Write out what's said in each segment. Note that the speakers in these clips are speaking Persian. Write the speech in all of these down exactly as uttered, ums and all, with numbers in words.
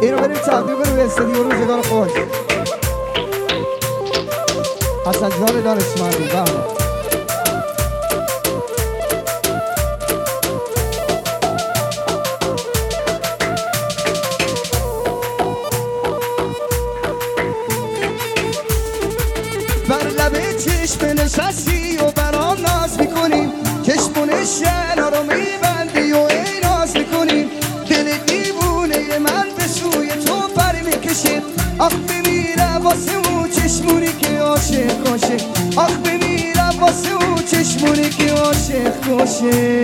اینو بریم تقدیم بریم به استادیو روزگار خوش حسن جان دانشمندی. بله بر لبه چشم نشستی و برام ناز میکنی، چشمون شنا رو میبندی و ای ناز میکنی، دل دیوونه من به سوی تو پر میکشه، آخ بمیره واسه اون چشمونی که عاشق باشه، آخ بمیره واسه اون چشمونی که عاشق باشه.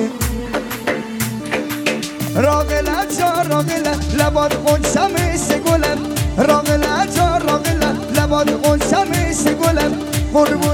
راغله جا راغله لباد قنچم سگلم، راغله جا راغله لباد قنچم سگلم، قربون